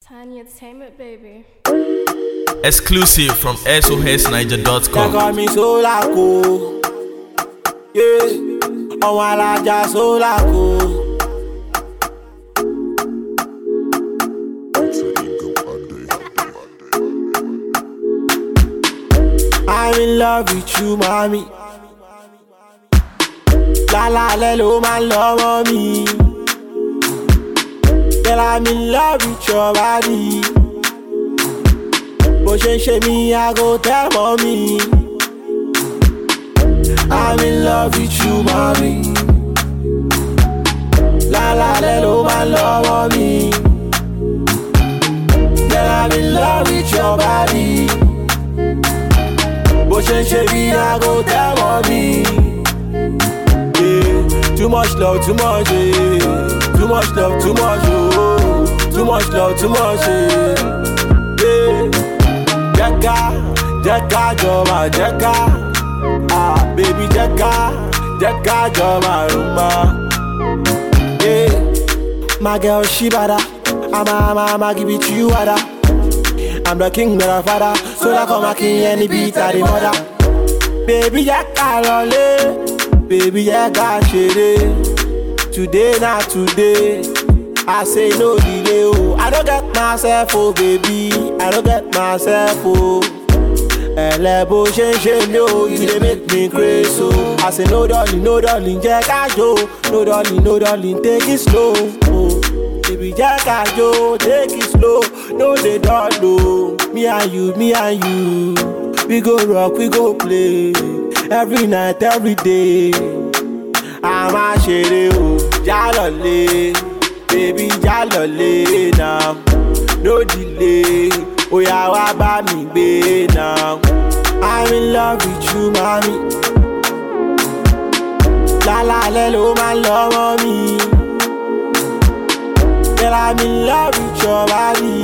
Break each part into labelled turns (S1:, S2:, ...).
S1: Tiny Entertainment, baby.
S2: Exclusive from SOSniger.com.
S3: They call me Solako. Yeah, ọmọ alájà Solako. I'm in love with you, mommy. Lálálẹ́ ló máa ń lọ́wọ́ mi. Girl, I'm in love with your body. Bó ṣe ń ṣe mí, I go tell mommy. I'm in love with you, mommy. Lálálẹ́ ló máa ń lọ́wọ́ mi. Girl, I'm in love with your body. Bó ṣe ń ṣe mí, I go tell mommy. Yeah, too much love, too much, yeah. Too much love, too much, oh. Too much love, too much, yeah. Jẹ́ká jọba, jẹ́ká. Ah, baby, jẹ́ká jọba, rumba. Yeah, my girl, she bada. I'ma give it to you, ada. I'm the king, not a father. So I come a king, any beat, I the mother. Baby, jẹ́ká lọlé. Baby, jẹ́ká ṣeré. Today, not today. I say no delay, oh. I don't get myself, oh, baby. I don't get myself, oh. Bó ṣe ń ṣe mí, oh. You dey make me crazy, oh. I say no darling, jẹ́ ká jó. No darling, take it slow, oh. Baby, jẹ́ ká jó, take it slow. No dey dull, oh. Me and you. We go rock, we go play. Every night, every day. I'm a ṣeré, oh. Jálọ̀lé. Baby, jálọ̀lé now. No delay. Oya wá bá mi gbé now. I'm in love with you, mommy. Lálálẹ́ ló máa ń lọ́wọ́ mi. Girl, I'm in love with your body.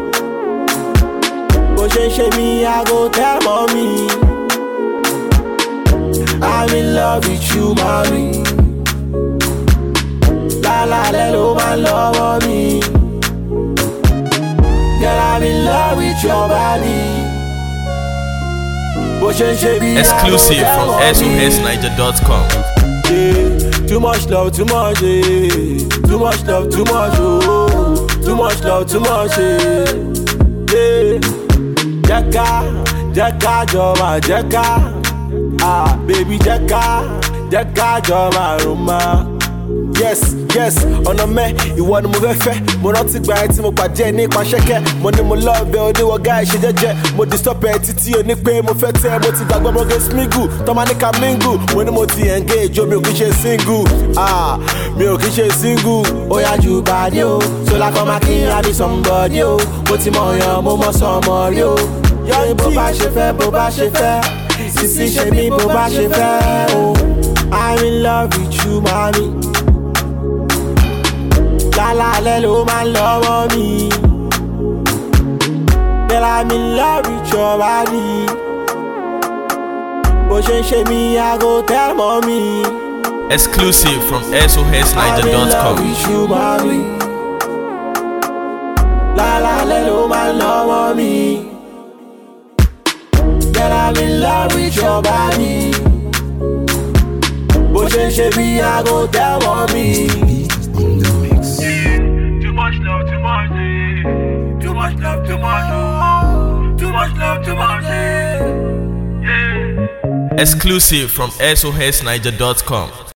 S3: Bó ṣe ń ṣe mí, I go tell mommy. I'm in love with you, mommy. Lálálẹ́ ló máa ń lọ́wọ́ mi. Girl, I'm in love with your body. Bó ṣe ń ṣe bí
S2: Exclusive from SOSniger.com.
S3: Yeah, too much love, too much, yeah. Too much love, too much, oh. Too much love, too much, yeah. Jẹ́ká jọba, jẹ́ká. Ah, baby, jẹ́ká jọba, rumba. Yes, ọ̀nà mẹ́, ìwọ ni mo fẹ́ fẹ́. Mo rántí gba ẹ tí mo pàdé ẹ ní ipa ṣẹ́kẹ́. Mo ní mo love ẹ oníwọ̀ guy ṣe jẹ́jẹ́. Mo disturb ẹ títí o ní pé mo fẹ́ tẹ́ ẹ. Mo ti gbàgbọ́ mo gé smingle, tọ́mọ ní ká mingle. Mo ní mo ti engage o, mi ò kí ṣe single. Ah, mi ò kí ṣe single. Ó yá ju bàdí o, Sola kan máa kí n àbí somebody o. Mo ti mọ̀ yan, mo mọ̀ sọmọ rí o. Yọ̀ọ́ bó bá ṣe fẹ́. Sisi ṣe mí bó bá ṣe fẹ́ o. I'm in love with you, mommy. Lálálẹ́ ló máa ń lọ́wọ́ mi. Girl, I'm in love with your body. Bó ṣe ń ṣe mí, I go tell mommy.
S2: Exclusive from
S3: I'm in love
S2: SOSniger.com.
S3: with you, mommy. Lálálẹ́ ló máa ń lọ́wọ́ mi. Girl, I'm in love with your body. Bó ṣe ń ṣe mí, I go tell mommy. Too much love, too much, yeah. Too much love, too much, oh. Too much love, too much, yeah.
S2: Exclusive from SOSniger.com.